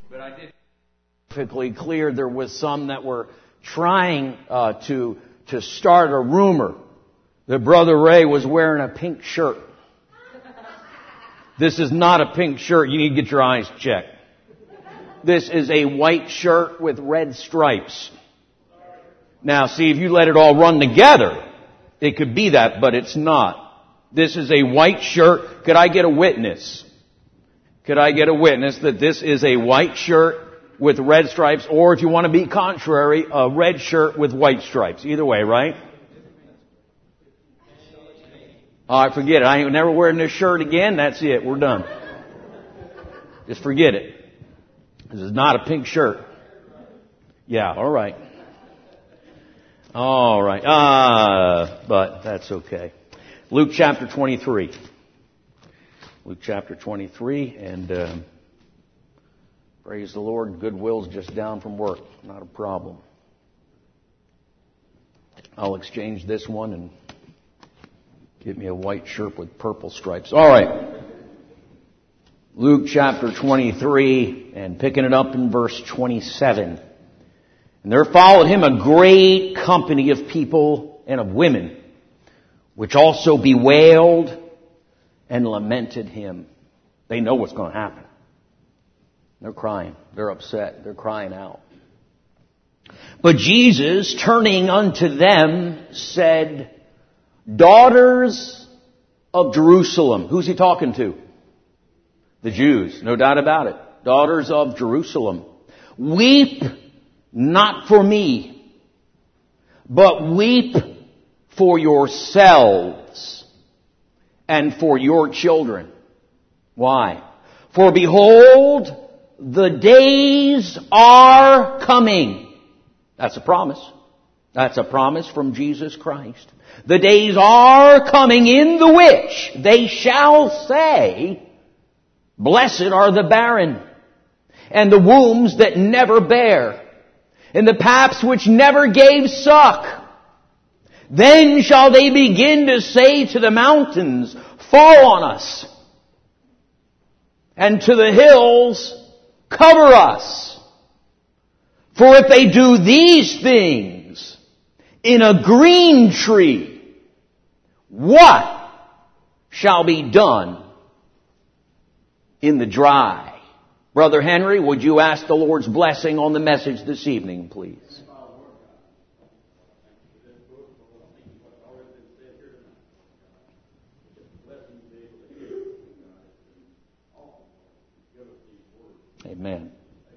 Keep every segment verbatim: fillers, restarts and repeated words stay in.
But I did perfectly clear there was some that were trying uh, to to start a rumor that Brother Ray was wearing a pink shirt. This is not a pink shirt. You need to get your eyes checked. This is a white shirt with red stripes. Now, see, if you let it all run together, it could be that, but it's not. This is a white shirt. Could I get a witness? Could I get a witness that this is a white shirt with red stripes, or if you want to be contrary, a red shirt with white stripes? Either way, right? All right, forget it. I ain't never wearing this shirt again. That's it. We're done. Just forget it. This is not a pink shirt. Yeah, all right. All right. Uh, but that's okay. Luke chapter twenty-three. Luke chapter twenty-three, and um, praise the Lord, Goodwill's just down from work. Not a problem. I'll exchange this one and get me a white shirt with purple stripes. All right. Luke chapter twenty-three, and picking it up in verse twenty-seven. And there followed him a great company of people and of women, which also bewailed and lamented him. They know what's going to happen. They're crying. They're upset. They're crying out. But Jesus, turning unto them, said, Daughters of Jerusalem. Who's he talking to? The Jews. No doubt about it. Daughters of Jerusalem. Weep not for me, but weep for yourselves and for your children. Why? For behold, the days are coming. That's a promise. That's a promise from Jesus Christ. The days are coming in the which they shall say, Blessed are the barren, and the wombs that never bear, and the paps which never gave suck. Then shall they begin to say to the mountains, Fall on us, and to the hills, cover us. For if they do these things in a green tree, what shall be done in the dry? Brother Henry, would you ask the Lord's blessing on the message this evening, please? Amen.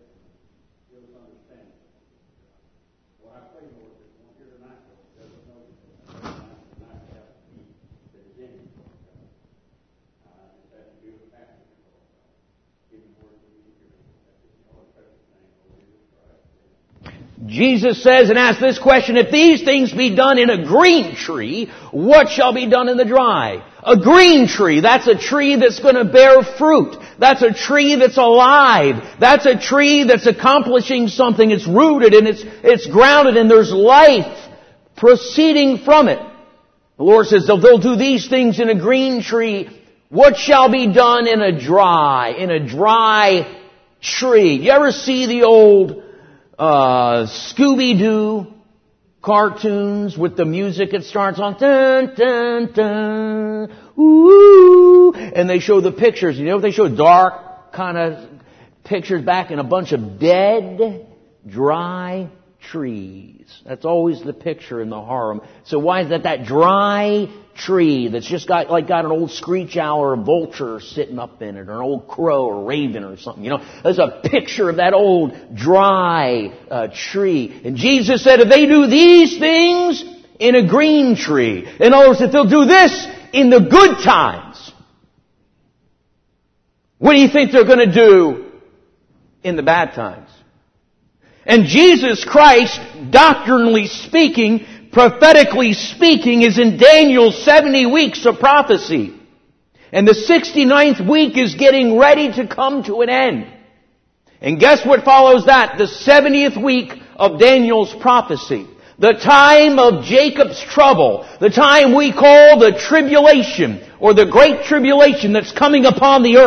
Jesus says and asks this question, if these things be done in a green tree, what shall be done in the dry? A green tree, that's a tree that's going to bear fruit. That's a tree that's alive. That's a tree that's accomplishing something. It's rooted and it's, it's grounded and there's life proceeding from it. The Lord says, if they'll do these things in a green tree, what shall be done in a dry, in a dry tree? You ever see the old Uh, Scooby-Doo cartoons with the music it starts on, dun, dun, dun, ooh, and they show the pictures. You know, they show dark kind of pictures back in a bunch of dead, dry trees. That's always the picture in the horror. So why is that that dry tree that's just got like got an old screech owl or a vulture sitting up in it, or an old crow or raven or something? You know, there's a picture of that old dry uh, tree. And Jesus said, if they do these things in a green tree, in other words, if they'll do this in the good times, what do you think they're going to do in the bad times? And Jesus Christ, doctrinally speaking, prophetically speaking, is in Daniel's seventy weeks of prophecy. And the sixty-ninth week is getting ready to come to an end. And guess what follows that? The seventieth week of Daniel's prophecy. The time of Jacob's trouble. The time we call the tribulation, or the great tribulation that's coming upon the earth.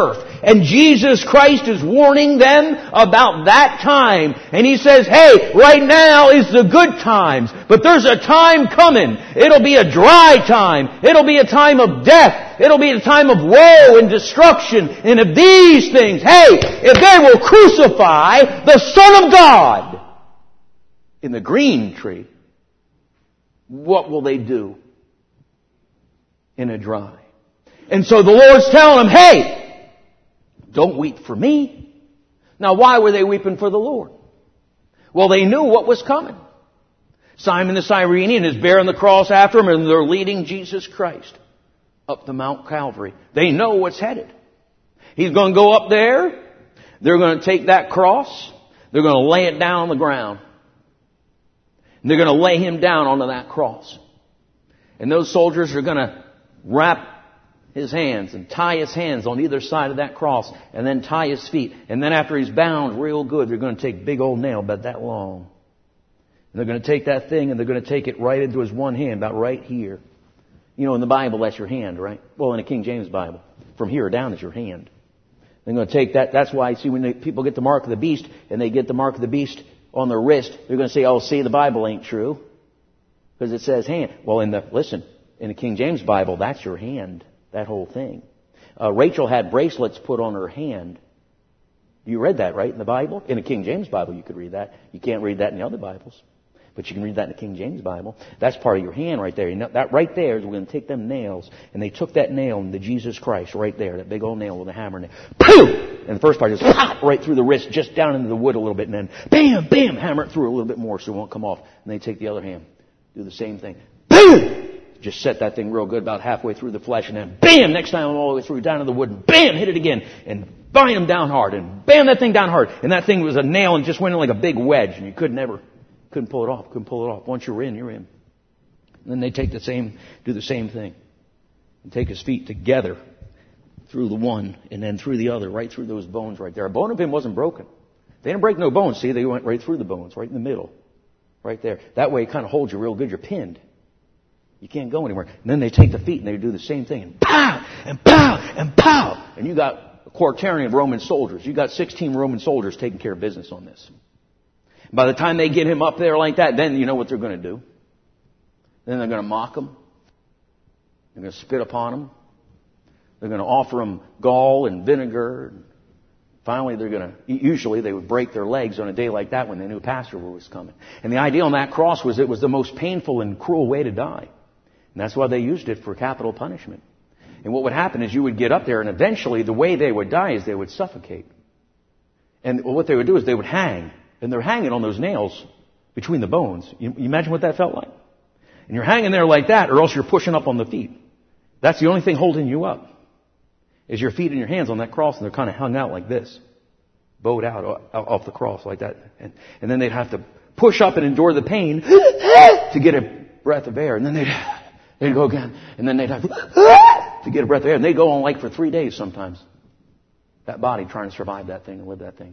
And Jesus Christ is warning them about that time. And He says, hey, right now is the good times. But there's a time coming. It'll be a dry time. It'll be a time of death. It'll be a time of woe and destruction. And if these things, hey, if they will crucify the Son of God in the green tree, what will they do in a dry? And so the Lord's telling them, hey, don't weep for me. Now, why were they weeping for the Lord? Well, they knew what was coming. Simon the Cyrenian is bearing the cross after him, and they're leading Jesus Christ up to Mount Calvary. They know what's headed. He's going to go up there. They're going to take that cross. They're going to lay it down on the ground. And they're going to lay Him down onto that cross. And those soldiers are going to wrap His hands and tie His hands on either side of that cross, and then tie His feet. And then after He's bound real good, they're going to take a big old nail about that long. And they're going to take that thing and they're going to take it right into His one hand, about right here. You know, in the Bible, that's your hand, right? Well, in the King James Bible, from here down is your hand. They're going to take that. That's why, see, when they, people get the mark of the beast, and they get the mark of the beast on their wrist, they're going to say, oh, see, the Bible ain't true. Because it says hand. Well, in the, listen, in the King James Bible, that's your hand. That whole thing. Uh, Rachel had bracelets put on her hand. You read that, right, in the Bible? In the King James Bible, you could read that. You can't read that in the other Bibles. But you can read that in the King James Bible. That's part of your hand right there. You know, that right there is we're going to take them nails. And they took that nail into Jesus Christ right there. That big old nail with a hammer in it. Boom! And the first part is pop, right through the wrist, just down into the wood a little bit. And then bam, bam, hammer it through a little bit more so it won't come off. And they take the other hand. Do the same thing. Boom! Just set that thing real good about halfway through the flesh. And then bam! Next time all the way through down to the wood. And bam! Hit it again. And bind them down hard. And bam! That thing down hard. And that thing was a nail and just went in like a big wedge. And you could never... Couldn't pull it off. Couldn't pull it off. Once you're in, you're in. And then they take the same, do the same thing. And take His feet together through the one and then through the other, right through those bones right there. A bone of Him wasn't broken. They didn't break no bones. See, they went right through the bones, right in the middle. Right there. That way it kind of holds you real good. You're pinned. You can't go anywhere. And then they take the feet and they do the same thing. And pow! And pow! And pow! And you got a quaternion of Roman soldiers. You got sixteen Roman soldiers taking care of business on this. By the time they get Him up there like that, then you know what they're going to do. Then they're going to mock Him. They're going to spit upon Him. They're going to offer Him gall and vinegar. Finally, they're going to, usually they would break their legs on a day like that when they knew Passover was coming. And the idea on that cross was it was the most painful and cruel way to die. And that's why they used it for capital punishment. And what would happen is you would get up there and eventually the way they would die is they would suffocate. And what they would do is they would hang. And they're hanging on those nails between the bones. You, you imagine what that felt like? And you're hanging there like that, or else you're pushing up on the feet. That's the only thing holding you up, is your feet and your hands on that cross, and they're kind of hung out like this, bowed out off the cross like that. And, and then they'd have to push up and endure the pain to get a breath of air. And then they'd, they'd go again, and then they'd have to, to get a breath of air. And they'd go on like for three days sometimes. That body trying to survive that thing and live that thing.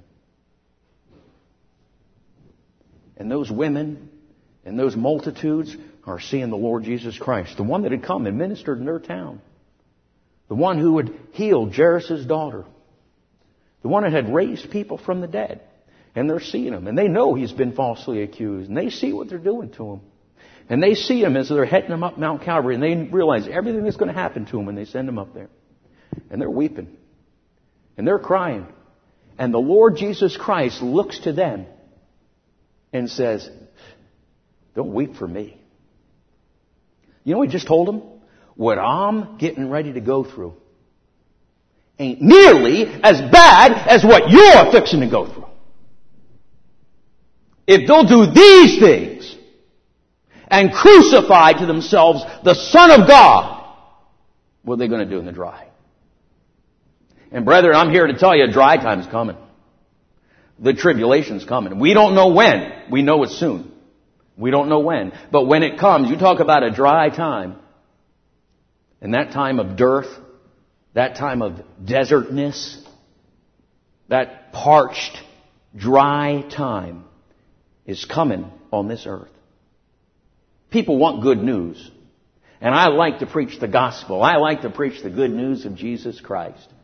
And those women and those multitudes are seeing the Lord Jesus Christ, the one that had come and ministered in their town, the one who had healed Jairus' daughter, the one that had raised people from the dead. And they're seeing Him, and they know He's been falsely accused, and they see what they're doing to Him. And they see Him as they're heading Him up Mount Calvary, and they realize everything that's going to happen to Him when they send Him up there. And they're weeping. And they're crying. And the Lord Jesus Christ looks to them and says, don't weep for me. You know what He just told them? What I'm getting ready to go through ain't nearly as bad as what you're fixing to go through. If they'll do these things and crucify to themselves the Son of God, what are they going to do in the dry? And brethren, I'm here to tell you, dry time's coming. The tribulation's coming. We don't know when. We know it's soon. We don't know when. But when it comes, you talk about a dry time. And that time of dearth, that time of desertness, that parched, dry time is coming on this earth. People want good news. And I like to preach the gospel. I like to preach the good news of Jesus Christ.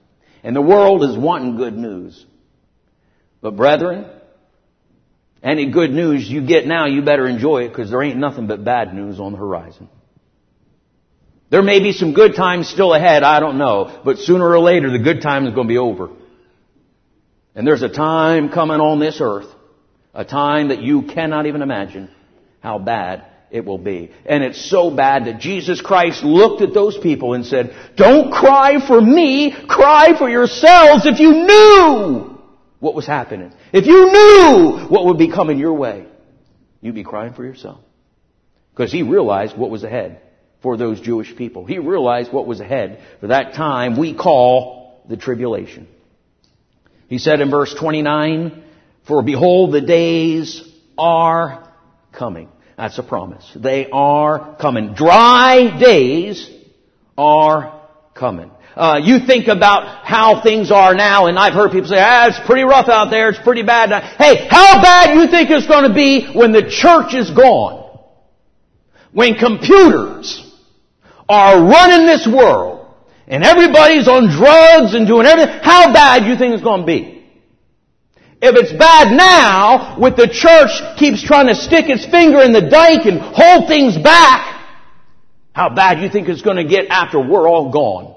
And the world is wanting good news. But brethren, any good news you get now, you better enjoy it, because there ain't nothing but bad news on the horizon. There may be some good times still ahead, I don't know. But sooner or later, the good time is going to be over. And there's a time coming on this earth, a time that you cannot even imagine how bad it will be. And it's so bad that Jesus Christ looked at those people and said, don't cry for me, cry for yourselves. If you knew what was happening, if you knew what would be coming your way, you'd be crying for yourself. Because He realized what was ahead for those Jewish people. He realized what was ahead for that time we call the tribulation. He said in verse twenty-nine, for behold, the days are coming. That's a promise. They are coming. Dry days are coming. Uh, you think about how things are now, and I've heard people say, ah, it's pretty rough out there, it's pretty bad now. Hey, how bad do you think it's going to be when the church is gone? When computers are running this world, and everybody's on drugs and doing everything, how bad do you think it's going to be? If it's bad now, with the church keeps trying to stick its finger in the dike and hold things back, how bad do you think it's going to get after we're all gone?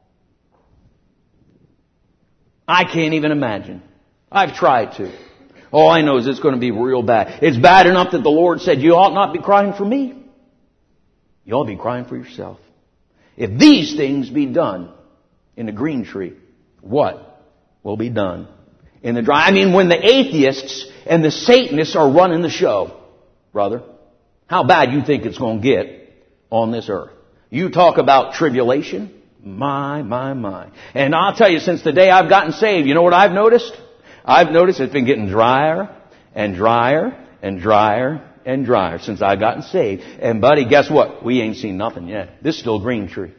I can't even imagine. I've tried to. All I know is it's going to be real bad. It's bad enough that the Lord said, you ought not be crying for me. You ought to be crying for yourself. If these things be done in the green tree, what will be done in the dry? I mean, when the atheists and the Satanists are running the show, brother, how bad you think it's going to get on this earth? You talk about tribulation. My, my, my. And I'll tell you, since the day I've gotten saved, you know what I've noticed? I've noticed it's been getting drier and drier and drier and drier since I've gotten saved. And buddy, guess what? We ain't seen nothing yet. This is still green tree.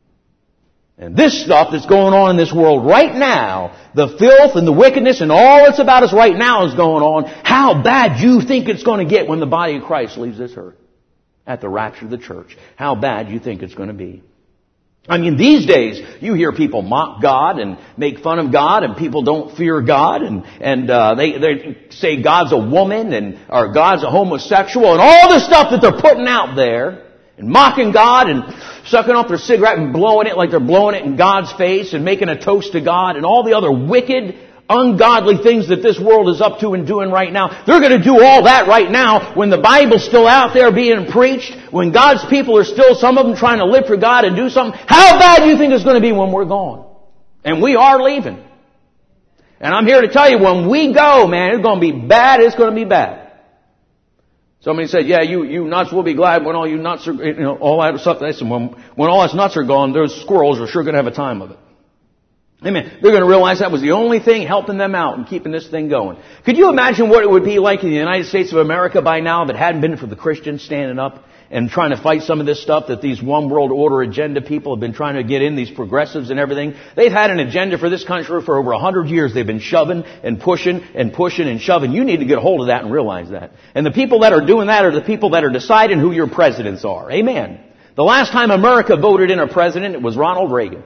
And this stuff that's going on in this world right now, the filth and the wickedness and all that's about us right now is going on. How bad do you think it's going to get when the body of Christ leaves this earth? At the rapture of the church. How bad do you think it's going to be? I mean, these days, you hear people mock God and make fun of God, and people don't fear God, and, and, uh, they, they say God's a woman, and, or God's a homosexual, and all the stuff that they're putting out there, and mocking God, and sucking off their cigarette and blowing it like they're blowing it in God's face, and making a toast to God, and all the other wicked, ungodly things that this world is up to and doing right now. They're going to do all that right now when the Bible's still out there being preached, when God's people are still, some of them trying to live for God and do something. How bad do you think it's going to be when we're gone? And we are leaving. And I'm here to tell you, when we go, man, it's going to be bad. It's going to be bad. Somebody said, yeah, you, you nuts will be glad when all you nuts are, you know, all that stuff. I said, when, when all us nuts are gone, those squirrels are sure going to have a time of it. Amen. They're going to realize that was the only thing helping them out and keeping this thing going. Could you imagine what it would be like in the United States of America by now if it hadn't been for the Christians standing up and trying to fight some of this stuff that these one world order agenda people have been trying to get in, these progressives and everything? They've had an agenda for this country for over a hundred years. They've been shoving and pushing and pushing and shoving. You need to get a hold of that and realize that. And the people that are doing that are the people that are deciding who your presidents are. Amen. The last time America voted in a president, it was Ronald Reagan.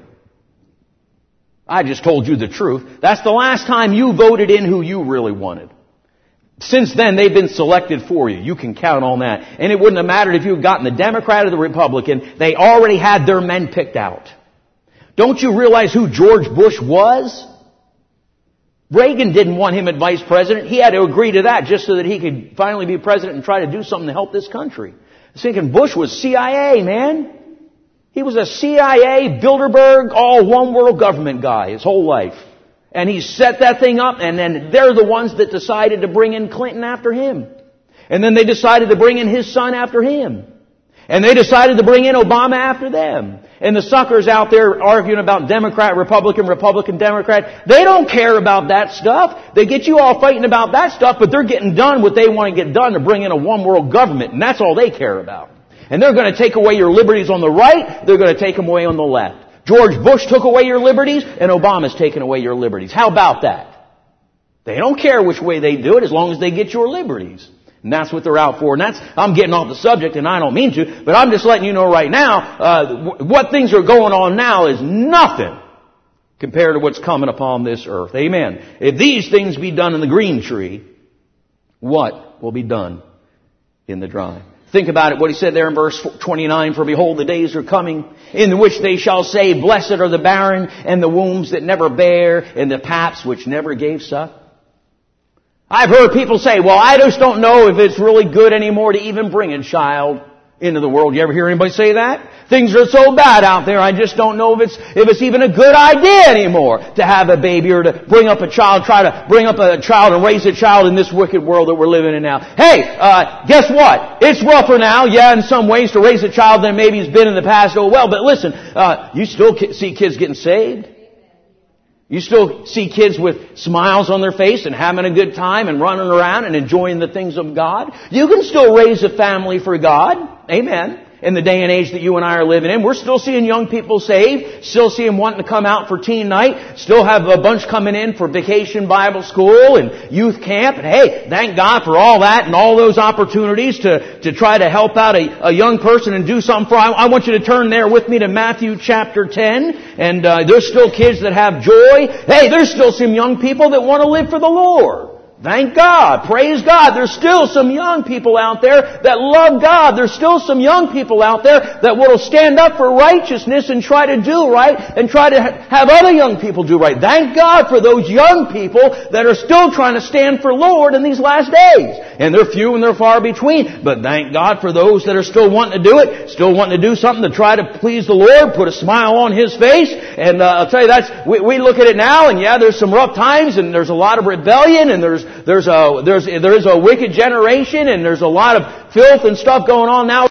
I just told you the truth. That's the last time you voted in who you really wanted. Since then, they've been selected for you. You can count on that. And it wouldn't have mattered if you had gotten the Democrat or the Republican. They already had their men picked out. Don't you realize who George Bush was? Reagan didn't want him as vice president. He had to agree to that just so that he could finally be president and try to do something to help this country. I was thinking Bush was C I A, man. He was a C I A, Bilderberg, all one world government guy his whole life. And he set that thing up, and then they're the ones that decided to bring in Clinton after him. And then they decided to bring in his son after him. And they decided to bring in Obama after them. And the suckers out there arguing about Democrat, Republican, Republican, Democrat, they don't care about that stuff. They get you all fighting about that stuff, but they're getting done what they want to get done to bring in a one world government. And that's all they care about. And they're going to take away your liberties on the right. They're going to take them away on the left. George Bush took away your liberties, and Obama's taken away your liberties. How about that? They don't care which way they do it as long as they get your liberties. And that's what they're out for. And that's, I'm getting off the subject, and I don't mean to, but I'm just letting you know right now, uh, what things are going on now is nothing compared to what's coming upon this earth. Amen. If these things be done in the green tree, what will be done in the dry? Think about it, what he said there in verse twenty-nine, for behold, the days are coming in which they shall say, blessed are the barren and the wombs that never bear and the paps which never gave suck. I've heard people say, well, I just don't know if it's really good anymore to even bring a child into the world. You ever hear anybody say that? Things are so bad out there, I just don't know if it's, if it's even a good idea anymore to have a baby or to bring up a child, try to bring up a child and raise a child in this wicked world that we're living in now. Hey, uh, guess what? It's rougher now, yeah, in some ways to raise a child than maybe it's been in the past. Oh well, but listen, uh, you still see kids getting saved. You still see kids with smiles on their face and having a good time and running around and enjoying the things of God. You can still raise a family for God. Amen. In the day and age that you and I are living in, we're still seeing young people saved, still seeing them wanting to come out for teen night, still have a bunch coming in for vacation Bible school and youth camp. And hey, thank God for all that and all those opportunities to, to try to help out a, a young person and do something for. I, I want you to turn there with me to Matthew chapter ten. And uh, there's still kids that have joy. Hey, there's still some young people that want to live for the Lord. Thank God. Praise God. There's still some young people out there that love God. There's still some young people out there that will stand up for righteousness and try to do right and try to have other young people do right. Thank God for those young people that are still trying to stand for Lord in these last days. And they're few and they're far between. But thank God for those that are still wanting to do it, still wanting to do something to try to please the Lord, put a smile on His face. And uh, I'll tell you, that's we, we look at it now, and yeah, there's some rough times, and there's a lot of rebellion, and there's There's a, there's, there is a wicked generation and there's a lot of filth and stuff going on now.